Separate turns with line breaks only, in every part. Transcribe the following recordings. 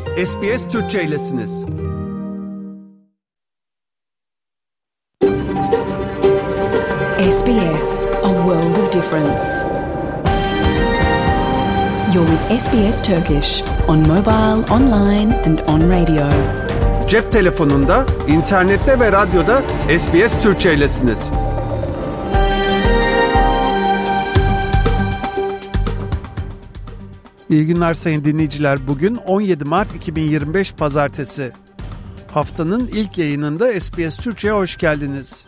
SBS Türkçe'ylesiniz.
SBS, a world of difference. You're with SBS Turkish on mobile, online and on radio.
Cep telefonunda, internette ve radyoda SBS Türkçe'ylesiniz. İyi günler sayın dinleyiciler. Bugün 17 Mart 2025 Pazartesi. Haftanın ilk yayınında SBS Türkçe'ye hoş geldiniz.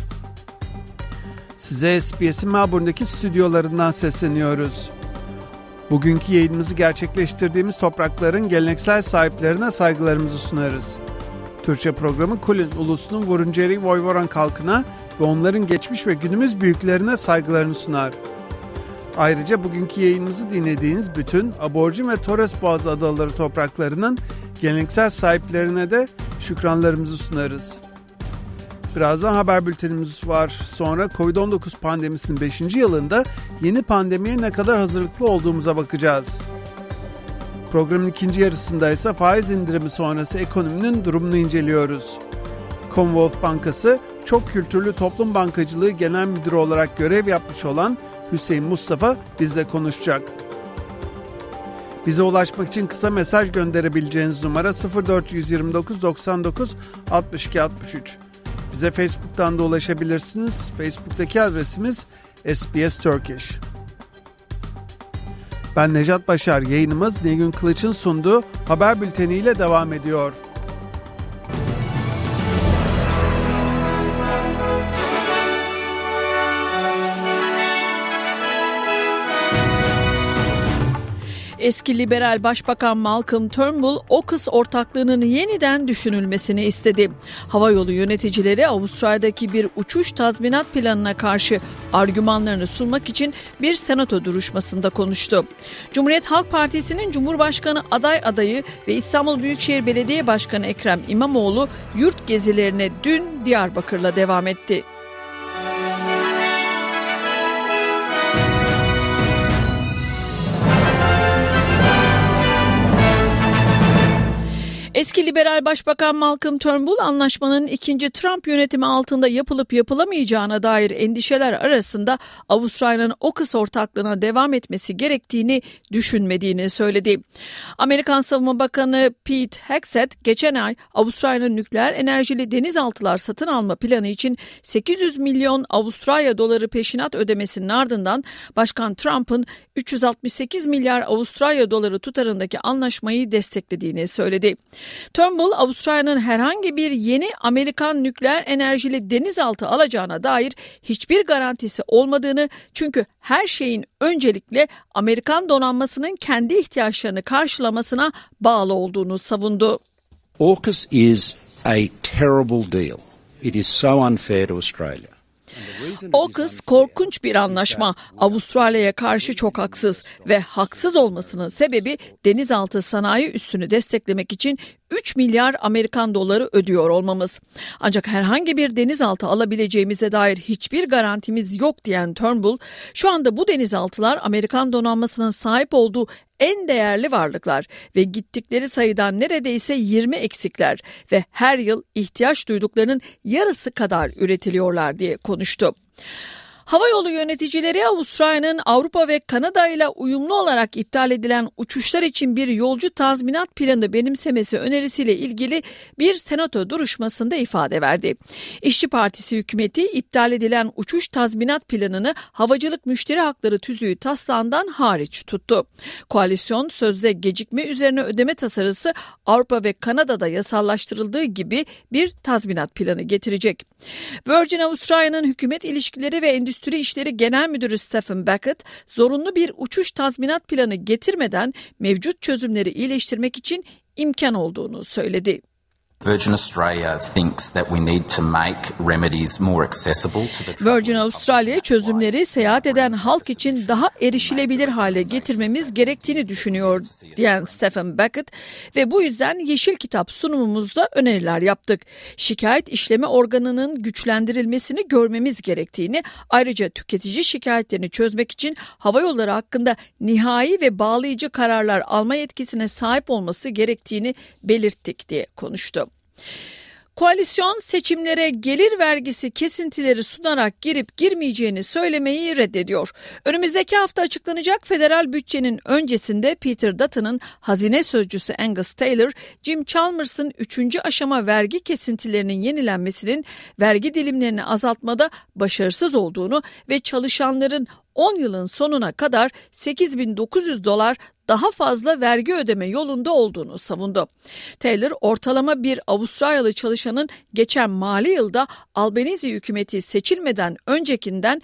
Size SBS'in Melbourne'deki stüdyolarından sesleniyoruz. Bugünkü yayınımızı gerçekleştirdiğimiz toprakların geleneksel sahiplerine saygılarımızı sunarız. Türkçe programı Kulin ulusunun Wurundjeri Woiwurrung halkına ve onların geçmiş ve günümüz büyüklerine saygılarını sunar. Ayrıca bugünkü yayınımızı dinlediğiniz bütün Aborjin ve Torres Boğazı adaları topraklarının geleneksel sahiplerine de şükranlarımızı sunarız. Birazdan haber bültenimiz var. Sonra Covid-19 pandemisinin 5. yılında yeni pandemiye ne kadar hazırlıklı olduğumuza bakacağız. Programın ikinci yarısında ise faiz indirimi sonrası ekonominin durumunu inceliyoruz. Commonwealth Bankası Çok Kültürlü Toplum Bankacılığı Genel Müdürü olarak görev yapmış olan Hüseyin Mustafa bizle konuşacak. Bize ulaşmak için kısa mesaj gönderebileceğiniz numara 0429 99 62 63. Bize Facebook'tan da ulaşabilirsiniz. Facebook'taki adresimiz SBS Turkish. Ben Nejat Başar. Yayınımız Nilgün Kılıç'ın sunduğu haber bülteniyle devam ediyor.
Eski liberal başbakan Malcolm Turnbull, AUKUS ortaklığının yeniden düşünülmesini istedi. Havayolu yöneticileri Avustralya'daki bir uçuş tazminat planına karşı argümanlarını sunmak için bir senato duruşmasında konuştu. Cumhuriyet Halk Partisi'nin Cumhurbaşkanı adayı ve İstanbul Büyükşehir Belediye Başkanı Ekrem İmamoğlu yurt gezilerine dün Diyarbakır'la devam etti. Eski liberal başbakan Malcolm Turnbull, anlaşmanın ikinci Trump yönetimi altında yapılıp yapılamayacağına dair endişeler arasında Avustralya'nın AUKUS ortaklığına devam etmesi gerektiğini düşünmediğini söyledi. Amerikan Savunma Bakanı Pete Hegseth, geçen ay Avustralya'nın nükleer enerjili denizaltılar satın alma planı için 800 milyon Avustralya doları peşinat ödemesinin ardından Başkan Trump'ın 368 milyar Avustralya doları tutarındaki anlaşmayı desteklediğini söyledi. Turnbull, Avustralya'nın herhangi bir yeni Amerikan nükleer enerjili denizaltı alacağına dair hiçbir garantisi olmadığını, çünkü her şeyin öncelikle Amerikan donanmasının kendi ihtiyaçlarını karşılamasına bağlı olduğunu savundu.
AUKUS is a terrible deal. It is so unfair to Australia.
AUKUS korkunç bir anlaşma. Avustralya'ya karşı çok haksız ve haksız olmasının sebebi denizaltı sanayi üssünü desteklemek için 3 milyar Amerikan doları ödüyor olmamız. Ancak herhangi bir denizaltı alabileceğimize dair hiçbir garantimiz yok diyen Turnbull, şu anda bu denizaltılar Amerikan donanmasının sahip olduğu en değerli varlıklar ve gittikleri sayıdan neredeyse 20 eksikler ve her yıl ihtiyaç duyduklarının yarısı kadar üretiliyorlar diye konuştu. Havayolu yöneticileri Avustralya'nın Avrupa ve Kanada ile uyumlu olarak iptal edilen uçuşlar için bir yolcu tazminat planı benimsemesi önerisiyle ilgili bir senato duruşmasında ifade verdi. İşçi Partisi hükümeti iptal edilen uçuş tazminat planını havacılık müşteri hakları tüzüğü taslağından hariç tuttu. Koalisyon, sözde gecikme üzerine ödeme tasarısı Avrupa ve Kanada'da yasallaştırıldığı gibi bir tazminat planı getirecek. Virgin Australia'nın hükümet ilişkileri ve endüstri İşleri Genel Müdürü Stephen Beckett, zorunlu bir uçuş tazminat planı getirmeden mevcut çözümleri iyileştirmek için imkan olduğunu söyledi.
Virgin Australia thinks that we need to make remedies more accessible to the
Virgin Australia çözümleri seyahat eden halk için daha erişilebilir hale getirmemiz gerektiğini düşünüyor diyen Stephen Beckett ve bu yüzden Yeşil Kitap sunumumuzda öneriler yaptık. Şikayet işleme organının güçlendirilmesini görmemiz gerektiğini, ayrıca tüketici şikayetlerini çözmek için havayolları hakkında nihai ve bağlayıcı kararlar alma yetkisine sahip olması gerektiğini belirttik diye konuştu. Koalisyon seçimlere gelir vergisi kesintileri sunarak girip girmeyeceğini söylemeyi reddediyor. Önümüzdeki hafta açıklanacak federal bütçenin öncesinde Peter Dutton'ın hazine sözcüsü Angus Taylor, Jim Chalmers'ın 3. aşama vergi kesintilerinin yenilenmesinin vergi dilimlerini azaltmada başarısız olduğunu ve çalışanların 10 yılın sonuna kadar $8.900 daha fazla vergi ödeme yolunda olduğunu savundu. Taylor, ortalama bir Avustralyalı çalışanın geçen mali yılda Albanese hükümeti seçilmeden öncekinden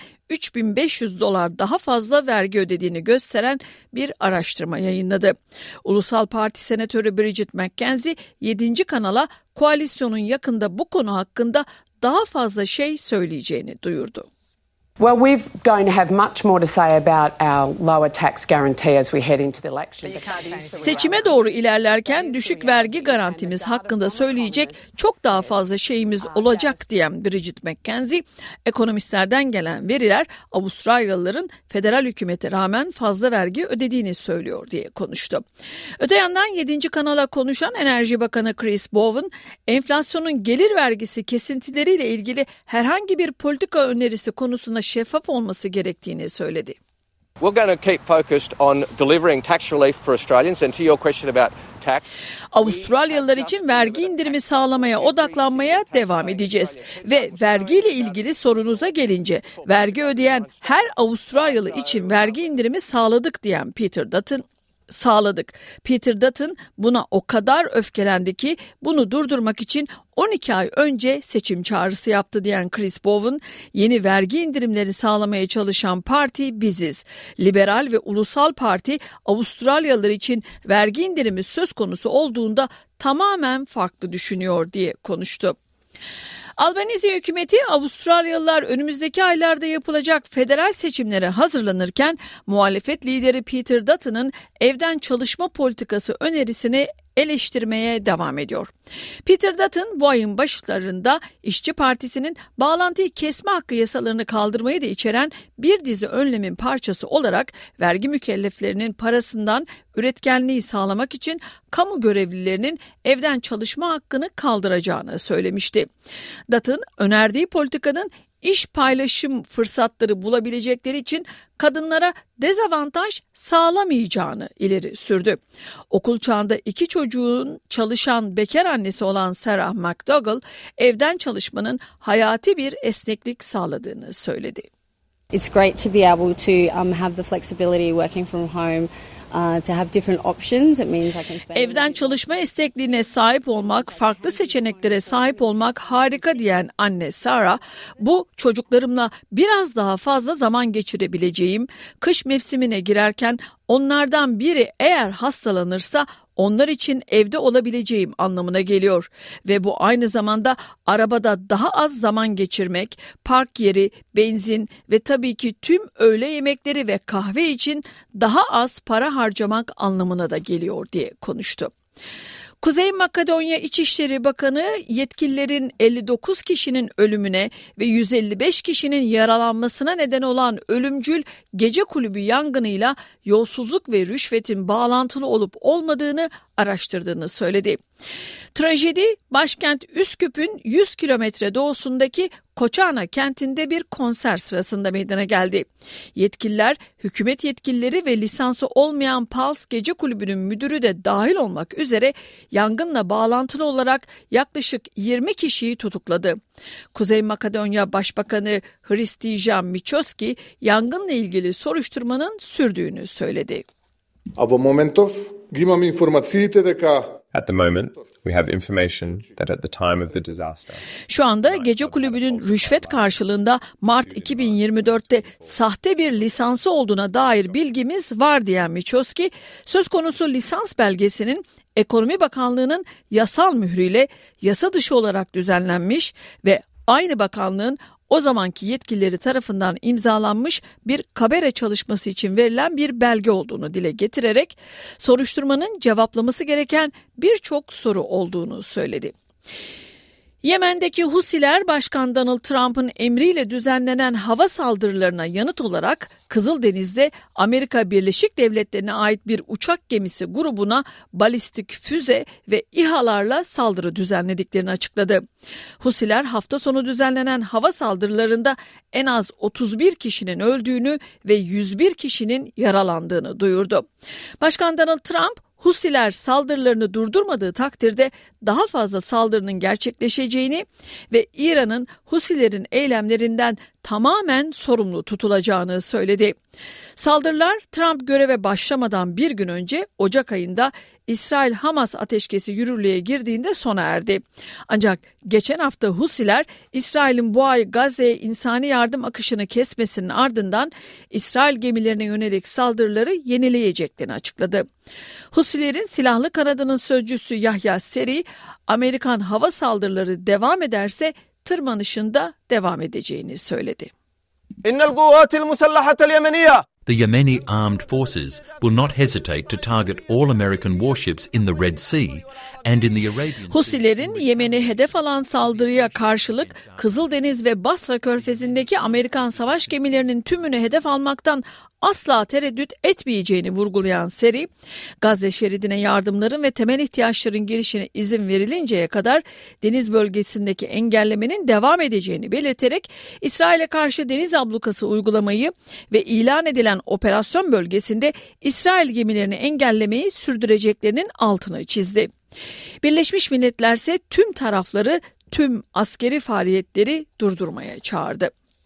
$3.500 daha fazla vergi ödediğini gösteren bir araştırma yayınladı. Ulusal Parti Senatörü Bridget McKenzie 7. kanala koalisyonun yakında bu konu hakkında daha fazla şey söyleyeceğini duyurdu.
Well, we're going to have much more to say about our lower tax guarantee as we head into the election.
Seçime doğru ilerlerken düşük vergi garantimiz hakkında söyleyecek çok daha fazla şeyimiz olacak diyen Bridget McKenzie, ekonomistlerden gelen veriler Avustralyalıların federal hükümete rağmen fazla vergi ödediğini söylüyor diye konuştu. Öte yandan 7. kanala konuşan Enerji Bakanı Chris Bowen, enflasyonun gelir vergisi kesintileriyle ilgili herhangi bir politika önerisi konusunda şeffaf olması gerektiğini söyledi.
We're going to keep focused on delivering tax relief for Australians, and to your question about tax.
Avustralyalılar için vergi indirimi sağlamaya odaklanmaya devam edeceğiz ve vergiyle ilgili sorunuza gelince vergi ödeyen her Avustralyalı için vergi indirimi sağladık diyen Peter Dutton, Peter Dutton buna o kadar öfkelendi ki bunu durdurmak için 12 ay önce seçim çağrısı yaptı diyen Chris Bowen, yeni vergi indirimleri sağlamaya çalışan parti biziz. Liberal ve Ulusal Parti Avustralyalılar için vergi indirimi söz konusu olduğunda tamamen farklı düşünüyor diye konuştu. Albanese hükümeti Avustralyalılar önümüzdeki aylarda yapılacak federal seçimlere hazırlanırken muhalefet lideri Peter Dutton'ın evden çalışma politikası önerisini eleştirmeye devam ediyor. Peter Dutton bu ayın başlarında İşçi Partisi'nin bağlantıyı kesme hakkı yasalarını kaldırmayı da içeren bir dizi önlemin parçası olarak vergi mükelleflerinin parasından üretkenliği sağlamak için kamu görevlilerinin evden çalışma hakkını kaldıracağını söylemişti. Dutton önerdiği politikanın iş paylaşım fırsatları bulabilecekleri için kadınlara dezavantaj sağlamayacağını ileri sürdü. Okul çağında 2 çocuğun çalışan bekar annesi olan Sarah McDougall, evden çalışmanın hayati bir esneklik sağladığını söyledi.
It's great to be able to have the flexibility working from home. To have different options. It means I can spend.
Evden çalışma istekliğine sahip olmak, farklı seçeneklere sahip olmak harika diyen anne Sarah, bu çocuklarımla biraz daha fazla zaman geçirebileceğim, kış mevsimine girerken onlardan biri eğer hastalanırsa onlar için evde olabileceğim anlamına geliyor ve bu aynı zamanda arabada daha az zaman geçirmek, park yeri, benzin ve tabii ki tüm öğle yemekleri ve kahve için daha az para harcamak anlamına da geliyor diye konuştu. Kuzey Makedonya İçişleri Bakanı yetkililerin 59 kişinin ölümüne ve 155 kişinin yaralanmasına neden olan ölümcül gece kulübü yangınıyla yolsuzluk ve rüşvetin bağlantılı olup olmadığını araştırdığını söyledi. Trajedi başkent Üsküp'ün 100 kilometre doğusundaki Koçana kentinde bir konser sırasında meydana geldi. Yetkililer, hükümet yetkilileri ve lisansı olmayan Pulse Gece Kulübü'nün müdürü de dahil olmak üzere yangınla bağlantılı olarak yaklaşık 20 kişiyi tutukladı. Kuzey Makedonya Başbakanı Hristija Miçoski yangınla ilgili soruşturmanın sürdüğünü söyledi.
At the moment, we have information that at the time of the disaster.
Şu anda gece kulübünün rüşvet karşılığında Mart 2024'te sahte bir lisansı olduğuna dair bilgimiz var diyen Miçoski, söz konusu lisans belgesinin Ekonomi Bakanlığı'nın yasal mührüyle yasa dışı olarak düzenlenmiş ve aynı bakanlığın o zamanki yetkilileri tarafından imzalanmış bir KABERE çalışması için verilen bir belge olduğunu dile getirerek soruşturmanın cevaplaması gereken birçok soru olduğunu söyledi. Yemen'deki Husiler, Başkan Donald Trump'ın emriyle düzenlenen hava saldırılarına yanıt olarak Kızıldeniz'de Amerika Birleşik Devletleri'ne ait bir uçak gemisi grubuna balistik füze ve İHA'larla saldırı düzenlediklerini açıkladı. Husiler hafta sonu düzenlenen hava saldırılarında en az 31 kişinin öldüğünü ve 101 kişinin yaralandığını duyurdu. Başkan Donald Trump, Husiler saldırılarını durdurmadığı takdirde daha fazla saldırının gerçekleşeceğini ve İran'ın Husilerin eylemlerinden tamamen sorumlu tutulacağını söyledi. Saldırılar Trump göreve başlamadan bir gün önce Ocak ayında İsrail-Hamas ateşkesi yürürlüğe girdiğinde sona erdi. Ancak geçen hafta Husiler İsrail'in bu ay Gazze'ye insani yardım akışını kesmesinin ardından İsrail gemilerine yönelik saldırıları yenileyeceklerini açıkladı. Husilerin silahlı kanadının sözcüsü Yahya Seri, Amerikan hava saldırıları devam ederse tırmanışında devam edeceğini söyledi.
The Yemeni armed forces will not hesitate to target all American warships in the Red Sea and in the Arabian Sea.
Husilerin Yemen'i hedef alan saldırıya karşılık Kızıldeniz ve Basra Körfezi'ndeki Amerikan savaş gemilerinin tümünü hedef almaktan asla tereddüt etmeyeceğini vurgulayan Seri, Gazze şeridine yardımların ve temel ihtiyaçların girişine izin verilinceye kadar deniz bölgesindeki engellemenin devam edeceğini belirterek İsrail'e karşı deniz ablukası uygulamayı ve ilan edilen operasyon bölgesinde İsrail gemilerini engellemeyi sürdüreceklerinin altını çizdi. Birleşmiş Milletler ise tüm tarafları tüm askeri faaliyetleri durdurmaya çağırdı.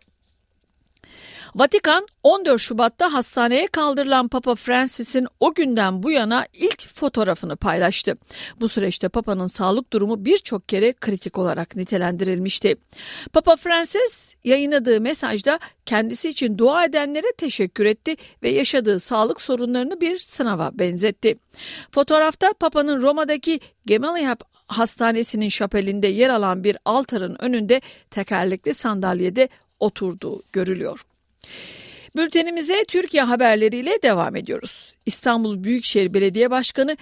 Vatikan 14 Şubat'ta hastaneye kaldırılan Papa Francis'in o günden bu yana ilk fotoğrafını paylaştı. Bu süreçte Papa'nın sağlık durumu birçok kere kritik olarak nitelendirilmişti. Papa Francis yayınladığı mesajda kendisi için dua edenlere teşekkür etti ve yaşadığı sağlık sorunlarını bir sınava benzetti. Fotoğrafta Papa'nın Roma'daki Gemelli Hastanesi'nin şapelinde yer alan bir altarın önünde tekerlekli sandalyede oturduğu görülüyor. Bültenimize Türkiye haberleriyle devam ediyoruz. İstanbul Büyükşehir Belediye Başkanı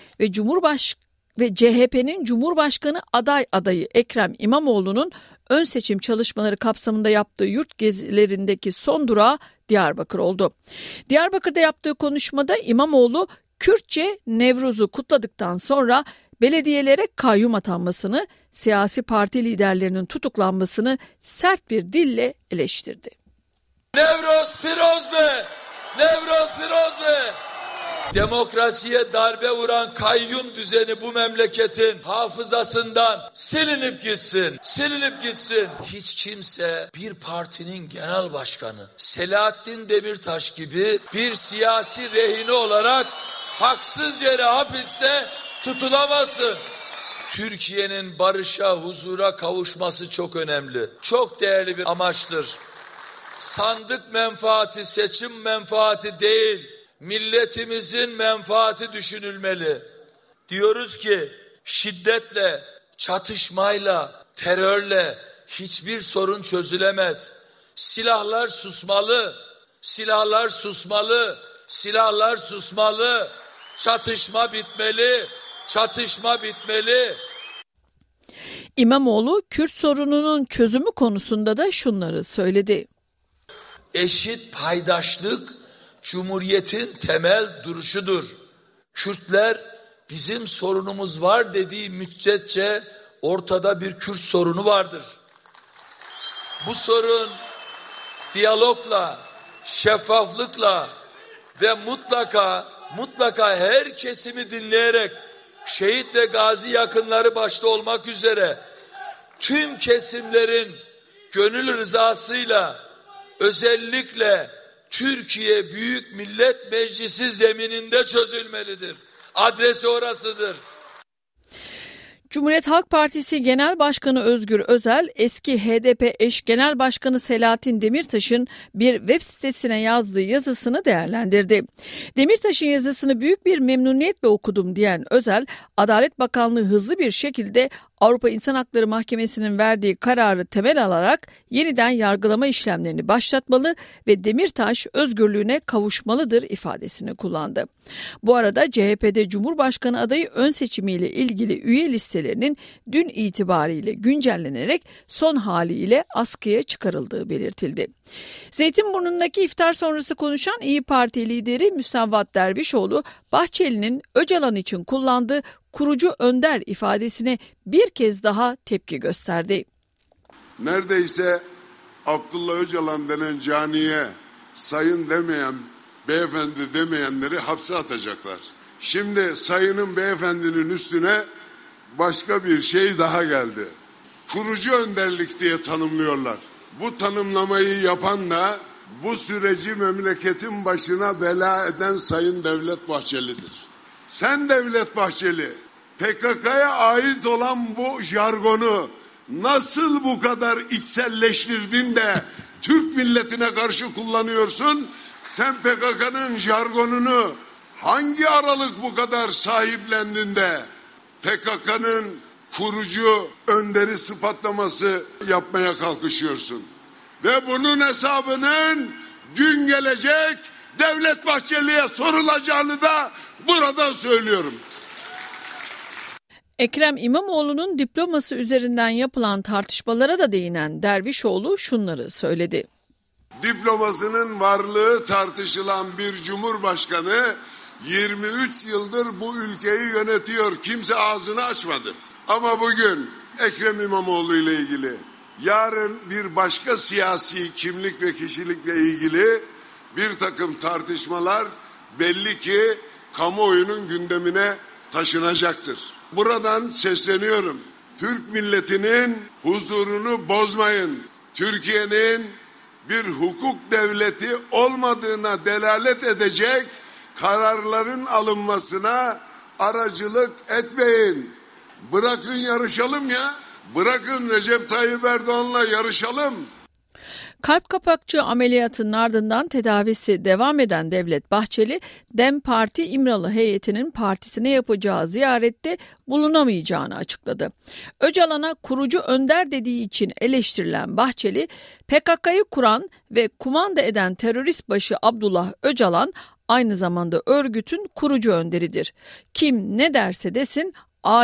ve CHP'nin Cumhurbaşkanı adayı Ekrem İmamoğlu'nun ön seçim çalışmaları kapsamında yaptığı yurt gezilerindeki son durağı Diyarbakır oldu. Diyarbakır'da yaptığı konuşmada İmamoğlu Kürtçe Nevruz'u kutladıktan sonra belediyelere kayyum atanmasını, siyasi parti liderlerinin tutuklanmasını sert bir dille eleştirdi.
Nevroz Piroz be! Nevroz Piroz be! Demokrasiye darbe vuran kayyum düzeni bu memleketin hafızasından silinip gitsin, silinip gitsin. Hiç kimse bir partinin genel başkanı Selahattin Demirtaş gibi bir siyasi rehine olarak haksız yere hapiste tutulamazsın. Türkiye'nin barışa, huzura kavuşması çok önemli. Çok değerli bir amaçtır. Sandık menfaati, seçim menfaati değil, milletimizin menfaati düşünülmeli. Diyoruz ki şiddetle, çatışmayla, terörle hiçbir sorun çözülemez. Silahlar susmalı, silahlar susmalı, silahlar susmalı. Çatışma bitmeli, çatışma bitmeli.
İmamoğlu Kürt sorununun çözümü konusunda da şunları söyledi.
Eşit paydaşlık Cumhuriyet'in temel duruşudur. Kürtler bizim sorunumuz var dediği müddetçe ortada bir Kürt sorunu vardır. Bu sorun diyalogla, şeffaflıkla ve mutlaka her kesimi dinleyerek şehit ve gazi yakınları başta olmak üzere tüm kesimlerin gönül rızasıyla özellikle Türkiye Büyük Millet Meclisi zemininde çözülmelidir. Adresi orasıdır.
Cumhuriyet Halk Partisi Genel Başkanı Özgür Özel, eski HDP eş Genel Başkanı Selahattin Demirtaş'ın bir web sitesine yazdığı yazısını değerlendirdi. Demirtaş'ın yazısını büyük bir memnuniyetle okudum diyen Özel, Adalet Bakanlığı hızlı bir şekilde Avrupa İnsan Hakları Mahkemesi'nin verdiği kararı temel alarak yeniden yargılama işlemlerini başlatmalı ve Demirtaş özgürlüğüne kavuşmalıdır ifadesini kullandı. Bu arada CHP'de Cumhurbaşkanı adayı ön seçimiyle ilgili üye listelerinin dün itibariyle güncellenerek son haliyle askıya çıkarıldığı belirtildi. Zeytinburnu'ndaki iftar sonrası konuşan İYİ Parti lideri Müsevvat Dervişoğlu, Bahçeli'nin Öcalan için kullandığı kurucu önder ifadesine bir kez daha tepki gösterdi.
Neredeyse Abdullah Öcalan denen caniye sayın demeyen, beyefendi demeyenleri hapse atacaklar. Şimdi sayının beyefendinin üstüne başka bir şey daha geldi. Kurucu önderlik diye tanımlıyorlar. Bu tanımlamayı yapan da bu süreci memleketin başına bela eden Sayın Devlet Bahçeli'dir. Sen Devlet Bahçeli, PKK'ya ait olan bu jargonu nasıl bu kadar içselleştirdin de Türk milletine karşı kullanıyorsun? Sen PKK'nın jargonunu hangi aralık bu kadar sahiplendin de PKK'nın kurucu önderi sıfatlaması yapmaya kalkışıyorsun? Ve bunun hesabının gün gelecek Devlet Bahçeli'ye sorulacağını da buradan söylüyorum.
Ekrem İmamoğlu'nun diploması üzerinden yapılan tartışmalara da değinen Dervişoğlu şunları söyledi.
Diplomasının varlığı tartışılan bir cumhurbaşkanı 23 yıldır bu ülkeyi yönetiyor. Kimse ağzını açmadı. Ama bugün Ekrem İmamoğlu ile ilgili, yarın bir başka siyasi kimlik ve kişilikle ilgili bir takım tartışmalar belli ki kamuoyunun gündemine taşınacaktır. Buradan sesleniyorum. Türk milletinin huzurunu bozmayın. Türkiye'nin bir hukuk devleti olmadığına delalet edecek kararların alınmasına aracılık etmeyin. Bırakın yarışalım ya. Bırakın Recep Tayyip Erdoğan'la yarışalım.
Kalp kapakçı ameliyatının ardından tedavisi devam eden Devlet Bahçeli, DEM Parti İmralı heyetinin partisine yapacağı ziyarette bulunamayacağını açıkladı. Öcalan'a kurucu önder dediği için eleştirilen Bahçeli, PKK'yı kuran ve kumanda eden terörist başı Abdullah Öcalan aynı zamanda örgütün kurucu önderidir. Kim ne derse desin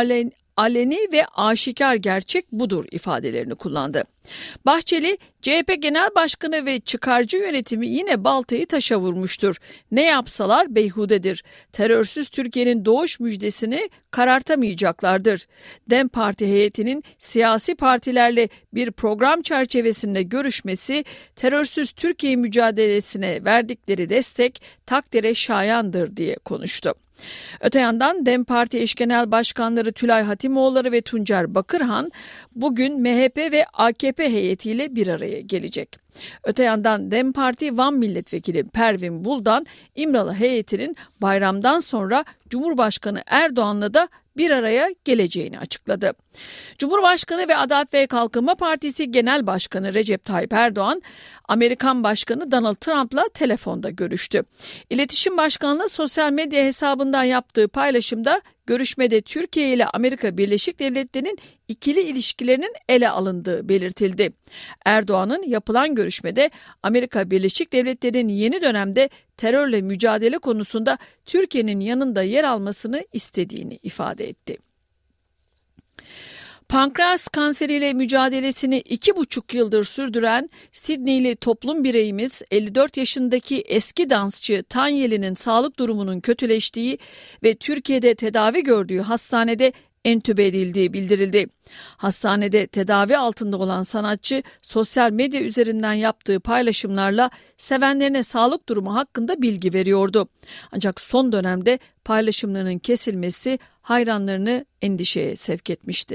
aleni ve aşikar gerçek budur ifadelerini kullandı. Bahçeli, CHP Genel Başkanı ve çıkarcı yönetimi yine baltayı taşa vurmuştur. Ne yapsalar beyhudedir. Terörsüz Türkiye'nin doğuş müjdesini karartamayacaklardır. DEM Parti heyetinin siyasi partilerle bir program çerçevesinde görüşmesi, terörsüz Türkiye mücadelesine verdikleri destek takdire şayandır diye konuştu. Öte yandan DEM Parti eş genel başkanları Tülay Hatimoğulları ve Tuncer Bakırhan bugün MHP ve AKP heyetiyle bir araya gelecek. Öte yandan DEM Parti Van Milletvekili Pervin Buldan, İmralı heyetinin bayramdan sonra Cumhurbaşkanı Erdoğan'la da bir araya geleceğini açıkladı. Cumhurbaşkanı ve Adalet ve Kalkınma Partisi Genel Başkanı Recep Tayyip Erdoğan, Amerikan Başkanı Donald Trump'la telefonda görüştü. İletişim Başkanlığı sosyal medya hesabından yaptığı paylaşımda görüşmede Türkiye ile Amerika Birleşik Devletleri'nin ikili ilişkilerinin ele alındığı belirtildi. Erdoğan'ın yapılan görüşmede Amerika Birleşik Devletleri'nin yeni dönemde terörle mücadele konusunda Türkiye'nin yanında yer almasını istediğini ifade etti. Pankreas kanseriyle mücadelesini 2,5 yıldır sürdüren Sidneyli toplum bireyimiz 54 yaşındaki eski dansçı Tanyeli'nin sağlık durumunun kötüleştiği ve Türkiye'de tedavi gördüğü hastanede entübe edildiği bildirildi. Hastanede tedavi altında olan sanatçı sosyal medya üzerinden yaptığı paylaşımlarla sevenlerine sağlık durumu hakkında bilgi veriyordu. Ancak son dönemde paylaşımlarının kesilmesi hayranlarını endişeye sevk etmişti.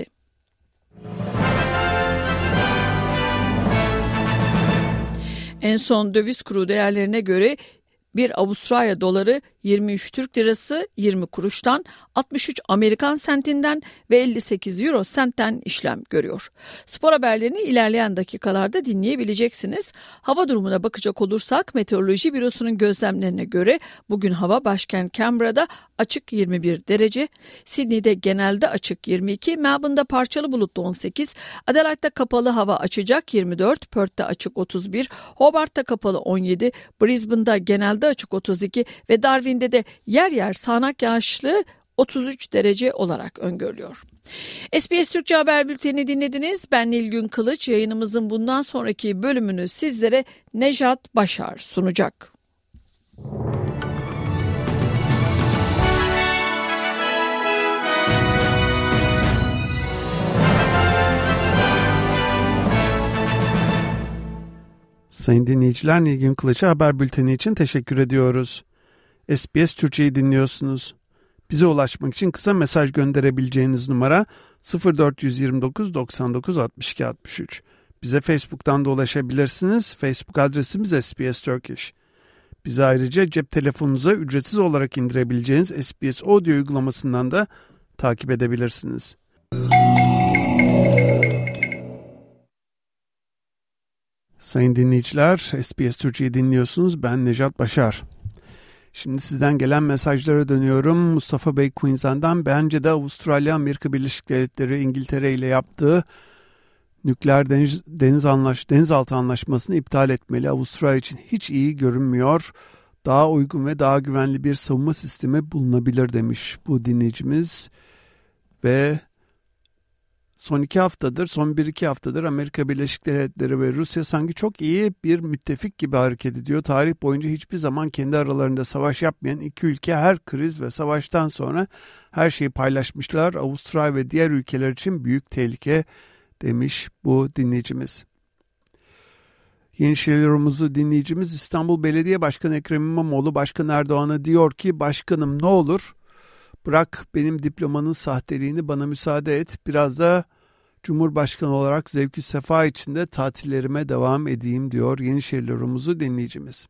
En son döviz kuru değerlerine göre bir Avustralya doları 23 Türk Lirası 20 kuruştan, 63 Amerikan sentinden ve 58 Euro sentten işlem görüyor. Spor haberlerini ilerleyen dakikalarda dinleyebileceksiniz. Hava durumuna bakacak olursak Meteoroloji Bürosu'nun gözlemlerine göre bugün hava başkent Canberra'da açık 21 derece, Sydney'de genelde açık 22, Melbourne'da parçalı bulutlu 18, Adelaide'de kapalı hava açacak 24, Perth'te açık 31, Hobart'ta kapalı 17, Brisbane'da genelde açık 32 ve Darwin'de de yer yer sağanak yağışlı 33 derece olarak öngörülüyor. SBS Türkçe Haber Bülteni dinlediniz. Ben Nilgün Kılıç. Yayınımızın bundan sonraki bölümünü sizlere Nejat Başar sunacak.
Sayın dinleyiciler, Nilgün Kılıç'a haber bülteni için teşekkür ediyoruz. SBS Türkçe'yi dinliyorsunuz. Bize ulaşmak için kısa mesaj gönderebileceğiniz numara 0429 99 62 63. Bize Facebook'tan da ulaşabilirsiniz. Facebook adresimiz SBS Turkish. Bizi ayrıca cep telefonunuza ücretsiz olarak indirebileceğiniz SBS Audio uygulamasından da takip edebilirsiniz. Sayın dinleyiciler, SBS Türkçe'yi dinliyorsunuz. Ben Nejat Başar. Şimdi sizden gelen mesajlara dönüyorum. Mustafa Bey Queensland'dan, bence de Avustralya, Amerika Birleşik Devletleri, İngiltere ile yaptığı nükleer denizaltı anlaşmasını iptal etmeli. Avustralya için hiç iyi görünmüyor. Daha uygun ve daha güvenli bir savunma sistemi bulunabilir demiş bu dinleyicimiz. Ve son 1-2 haftadır Amerika Birleşik Devletleri ve Rusya sanki çok iyi bir müttefik gibi hareket ediyor. Tarih boyunca hiçbir zaman kendi aralarında savaş yapmayan iki ülke her kriz ve savaştan sonra her şeyi paylaşmışlar. Avustralya ve diğer ülkeler için büyük tehlike demiş bu dinleyicimiz. Yenişehir yorumumuzu dinleyicimiz İstanbul Belediye Başkanı Ekrem İmamoğlu Başkan Erdoğan'a diyor ki, başkanım ne olur bırak benim diplomanın sahteliğini, bana müsaade et. Biraz da Cumhurbaşkanı olarak zevk-i sefa içinde tatillerime devam edeyim diyor Yenişehir yorumumuzu dinleyicimiz.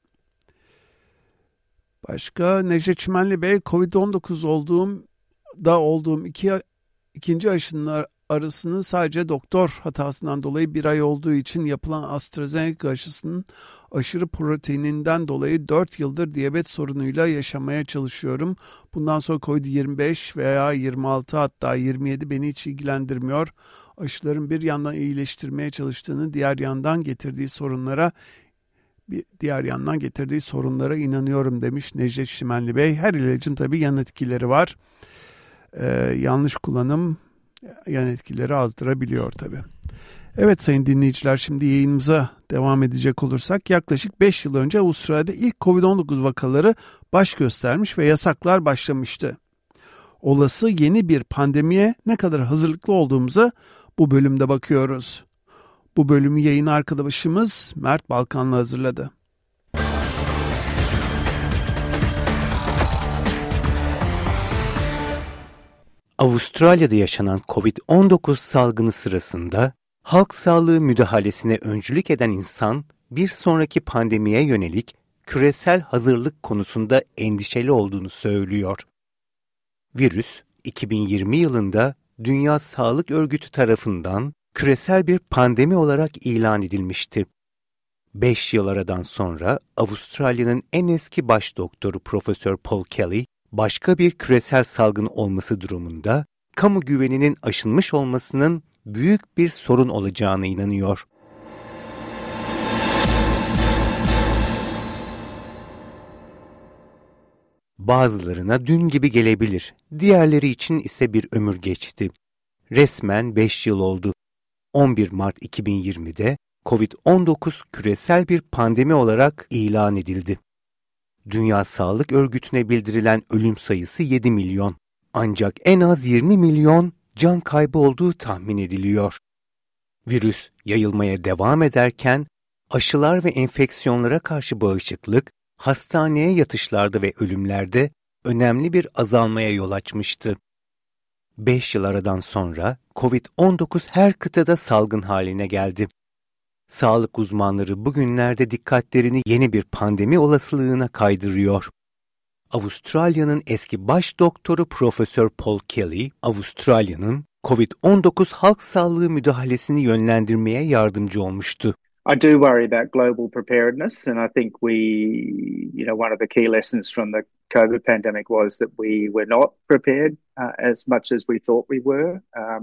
Başka Necdet Çimenli Bey, Covid-19 olduğum ikinci aşının arasının sadece doktor hatasından dolayı 1 ay olduğu için yapılan AstraZeneca aşısının aşırı proteininden dolayı 4 yıldır diyabet sorunuyla yaşamaya çalışıyorum. Bundan sonra Covid-25 veya 26 hatta 27 beni hiç ilgilendirmiyor. Aşıların bir yandan iyileştirmeye çalıştığını, diğer yandan getirdiği sorunlara inanıyorum demiş Necdet Şimenli Bey. Her ilacın tabii yan etkileri var. Yanlış kullanım yan etkileri azdırabiliyor tabii. Evet sayın dinleyiciler, şimdi yayınımıza devam edecek olursak, yaklaşık 5 yıl önce Avustralya'da ilk Covid-19 vakaları baş göstermiş ve yasaklar başlamıştı. Olası yeni bir pandemiye ne kadar hazırlıklı olduğumuza bu bölümde bakıyoruz. Bu bölümü yayın arkadaşımız Mert Balkanlı hazırladı.
Avustralya'da yaşanan Covid-19 salgını sırasında halk sağlığı müdahalesine öncülük eden insan, bir sonraki pandemiye yönelik küresel hazırlık konusunda endişeli olduğunu söylüyor. Virüs, 2020 yılında Dünya Sağlık Örgütü tarafından küresel bir pandemi olarak ilan edilmişti. 5 yıl aradan sonra Avustralya'nın en eski baş doktoru Profesör Paul Kelly, başka bir küresel salgın olması durumunda kamu güveninin aşılmış olmasının büyük bir sorun olacağına inanıyor. Bazılarına dün gibi gelebilir, diğerleri için ise bir ömür geçti. Resmen 5 yıl oldu. 11 Mart 2020'de Covid-19 küresel bir pandemi olarak ilan edildi. Dünya Sağlık Örgütü'ne bildirilen ölüm sayısı 7 milyon. Ancak en az 20 milyon can kaybı olduğu tahmin ediliyor. Virüs yayılmaya devam ederken aşılar ve enfeksiyonlara karşı bağışıklık hastaneye yatışlarda ve ölümlerde önemli bir azalmaya yol açmıştı. 5 yıl aradan sonra Covid-19 her kıtada salgın haline geldi. Sağlık uzmanları bugünlerde dikkatlerini yeni bir pandemi olasılığına kaydırıyor. Avustralya'nın eski baş doktoru Profesör Paul Kelly, Avustralya'nın COVID-19 halk sağlığı müdahalesini yönlendirmeye yardımcı olmuştu.
I do worry about global preparedness, and I think one of the key lessons from the COVID pandemic was that we were not prepared as much as we thought we were.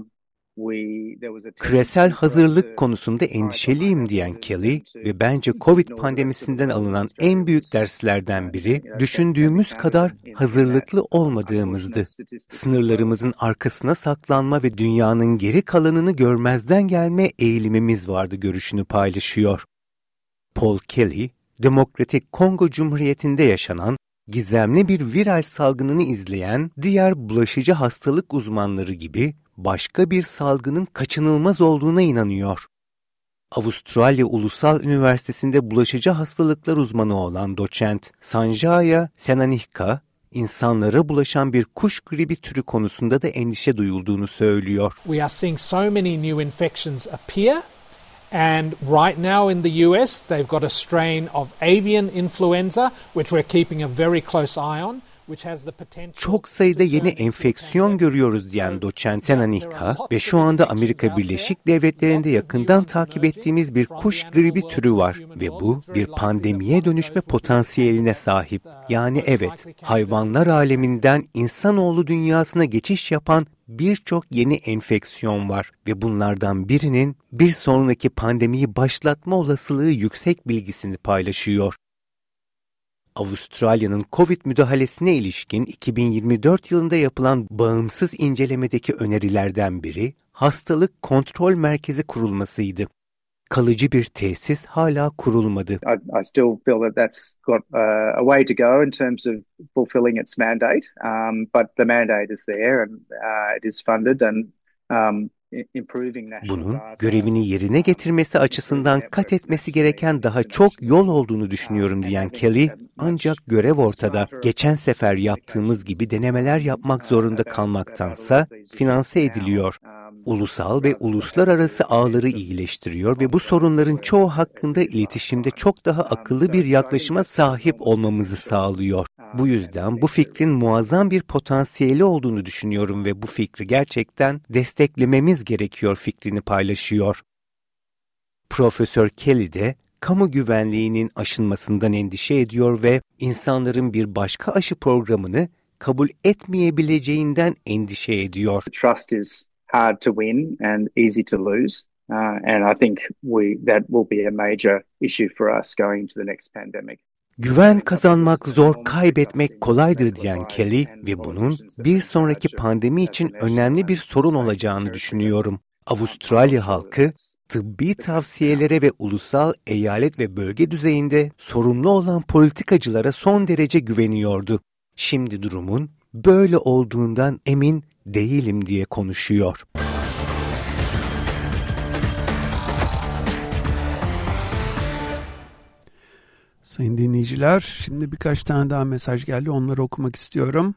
Küresel hazırlık konusunda endişeliyim diyen Kelly ve bence Covid pandemisinden alınan en büyük derslerden biri düşündüğümüz kadar hazırlıklı olmadığımızdı. Sınırlarımızın arkasına saklanma ve dünyanın geri kalanını görmezden gelme eğilimimiz vardı görüşünü paylaşıyor. Paul Kelly, Demokratik Kongo Cumhuriyeti'nde yaşanan gizemli bir viral salgınını izleyen diğer bulaşıcı hastalık uzmanları gibi başka bir salgının kaçınılmaz olduğuna inanıyor. Avustralya Ulusal Üniversitesi'nde bulaşıcı hastalıklar uzmanı olan doçent Sanjaya Senanihka, insanlara bulaşan bir kuş gribi türü konusunda da endişe duyulduğunu söylüyor.
We are seeing so many new infections appear. And right now in the US, they've got a strain of avian influenza, which we're keeping a very close eye on.
Çok sayıda yeni enfeksiyon görüyoruz diyen doçent Senanihka ve şu anda Amerika Birleşik Devletleri'nde yakından takip ettiğimiz bir kuş gribi türü var ve bu bir pandemiye dönüşme potansiyeline sahip. Yani evet, hayvanlar aleminden insanoğlu dünyasına geçiş yapan birçok yeni enfeksiyon var ve bunlardan birinin bir sonraki pandemiyi başlatma olasılığı yüksek bilgisini paylaşıyor. Avustralya'nın Covid müdahalesine ilişkin 2024 yılında yapılan bağımsız incelemedeki önerilerden biri hastalık kontrol merkezi kurulmasıydı. Kalıcı bir tesis hala kurulmadı.
I still feel that that's got a way to go in terms of fulfilling its mandate, but the mandate is there and it is funded and
bunun görevini yerine getirmesi açısından kat etmesi gereken daha çok yol olduğunu düşünüyorum diyen Kelly, ancak görev ortada. Geçen sefer yaptığımız gibi denemeler yapmak zorunda kalmaktansa finanse ediliyor. Ulusal ve uluslararası ağları iyileştiriyor ve bu sorunların çoğu hakkında iletişimde çok daha akıllı bir yaklaşıma sahip olmamızı sağlıyor. Bu yüzden bu fikrin muazzam bir potansiyeli olduğunu düşünüyorum ve bu fikri gerçekten desteklememiz gerekiyor fikrini paylaşıyor. Profesör Kelly de kamu güvenliğinin aşınmasından endişe ediyor ve insanların bir başka aşı programını kabul etmeyebileceğinden endişe ediyor.
Trust is hard to win and easy to lose. And I think that will be a major issue for us going into the next pandemic.
Güven kazanmak zor, kaybetmek kolaydır diyen Kelly ve bunun bir sonraki pandemi için önemli bir sorun olacağını düşünüyorum. Avustralya halkı tıbbi tavsiyelere ve ulusal, eyalet ve bölge düzeyinde sorumlu olan politikacılara son derece güveniyordu. Şimdi durumun böyle olduğundan emin değilim diye konuşuyor.
Sayın dinleyiciler, şimdi birkaç tane daha mesaj geldi. Onları okumak istiyorum.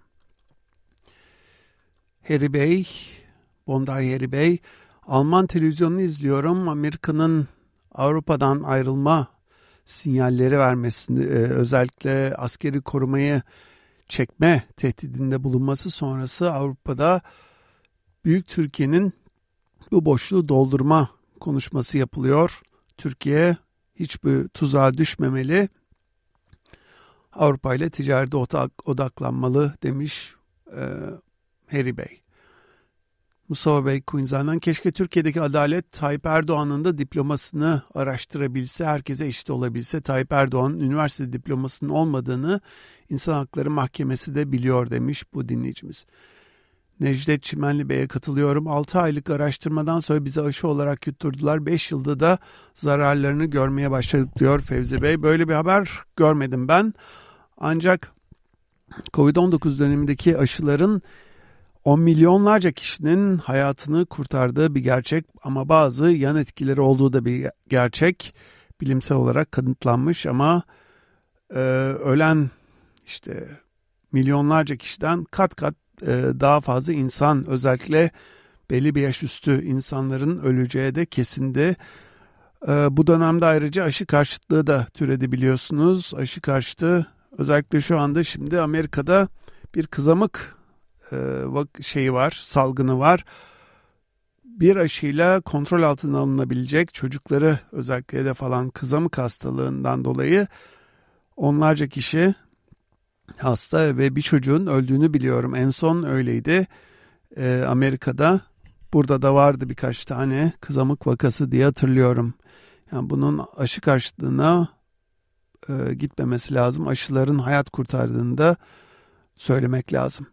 Harry Bey, Bonday Harry Bey, Alman televizyonunu izliyorum. Amerika'nın Avrupa'dan ayrılma sinyalleri vermesini, özellikle askeri korumayı çekme tehdidinde bulunması sonrası Avrupa'da Büyük Türkiye'nin bu boşluğu doldurma konuşması yapılıyor. Türkiye hiçbir tuzağa düşmemeli, Avrupa ile ticarete odaklanmalı demiş Harry Bey. Mustafa Bey Queensland'dan, keşke Türkiye'deki adalet Tayyip Erdoğan'ın da diplomasını araştırabilse, herkese eşit olabilse. Tayyip Erdoğan'ın üniversite diplomasının olmadığını İnsan Hakları Mahkemesi de biliyor demiş bu dinleyicimiz. Necdet Çimenli Bey'e katılıyorum. 6 aylık araştırmadan sonra bize aşı olarak yutturdular. 5 yılda da zararlarını görmeye başladık diyor Fevzi Bey. Böyle bir haber görmedim ben. Ancak Covid-19 dönemindeki aşıların 10 milyonlarca kişinin hayatını kurtardığı bir gerçek ama bazı yan etkileri olduğu da bir gerçek. Bilimsel olarak kanıtlanmış ama ölen işte milyonlarca kişiden kat kat daha fazla insan, özellikle belli bir yaş üstü insanların öleceği de kesindi. Bu dönemde ayrıca aşı karşıtlığı da türedi biliyorsunuz. Aşı karşıtı Özellikle şu anda şimdi Amerika'da bir kızamık şeyi var, salgını var. Bir aşıyla kontrol altına alınabilecek, çocukları özellikle de falan kızamık hastalığından dolayı onlarca kişi hasta ve bir çocuğun öldüğünü biliyorum. En son öyleydi Amerika'da. Burada da vardı birkaç tane kızamık vakası diye hatırlıyorum. Yani bunun aşı karşıtlığına gitmemesi lazım. Aşıların hayat kurtardığını da söylemek lazım.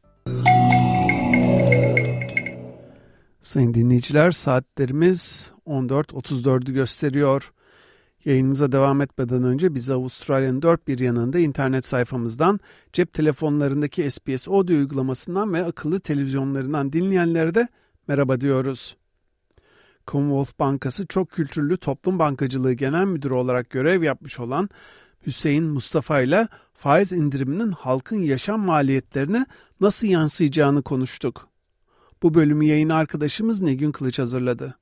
Sayın dinleyiciler, saatlerimiz 14.34'ü gösteriyor. Yayınımıza devam etmeden önce bizi Avustralya'nın dört bir yanında internet sayfamızdan, cep telefonlarındaki SBS Audio uygulamasından ve akıllı televizyonlarından dinleyenlere de merhaba diyoruz. Commonwealth Bankası Çok Kültürlü Toplum Bankacılığı Genel Müdürü olarak görev yapmış olan Hüseyin Mustafa ile faiz indiriminin halkın yaşam maliyetlerine nasıl yansıyacağını konuştuk. Bu bölümü yayın arkadaşımız Nilgün Kılıç hazırladı.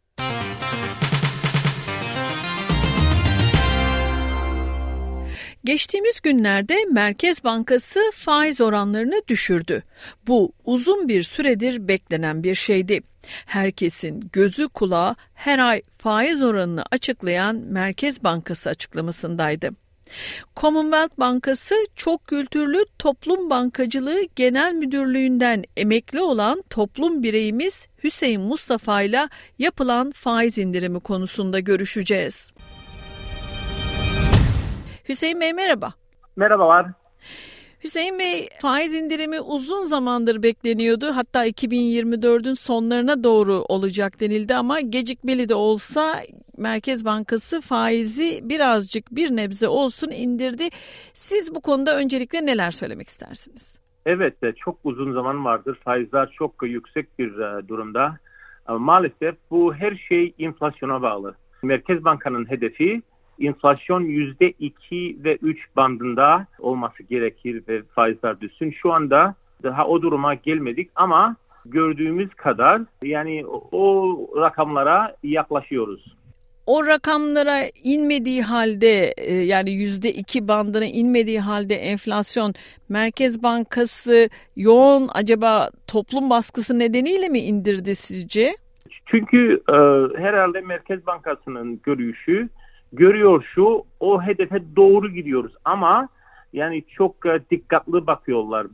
Geçtiğimiz günlerde Merkez Bankası faiz oranlarını düşürdü. Bu uzun bir süredir beklenen bir şeydi. Herkesin gözü kulağı her ay faiz oranını açıklayan Merkez Bankası açıklamasındaydı. Commonwealth Bankası Çok Kültürlü Toplum Bankacılığı Genel Müdürlüğü'nden emekli olan toplum bireyimiz Hüseyin Mustafa ile yapılan faiz indirimi konusunda görüşeceğiz. Hüseyin Bey merhaba.
Merhabalar.
Hüseyin Bey, faiz indirimi uzun zamandır bekleniyordu. Hatta 2024'ün sonlarına doğru olacak denildi ama gecikmeli de olsa Merkez Bankası faizi birazcık bir nebze olsun indirdi. Siz bu konuda öncelikle neler söylemek istersiniz?
Evet, çok uzun zaman vardır. Faizler çok yüksek bir durumda. Ama maalesef bu her şey enflasyona bağlı. Merkez Bankası'nın hedefi enflasyon %2 ve 3 bandında olması gerekir ve faizler düşsün. Şu anda daha o duruma gelmedik ama gördüğümüz kadar yani o rakamlara yaklaşıyoruz.
O rakamlara inmediği halde yani %2 bandına inmediği halde enflasyon Merkez Bankası yoğun acaba toplum baskısı nedeniyle mi indirdi sizce?
Çünkü herhalde Merkez Bankası'nın görüyor o hedefe doğru gidiyoruz ama yani çok dikkatli bakıyorlar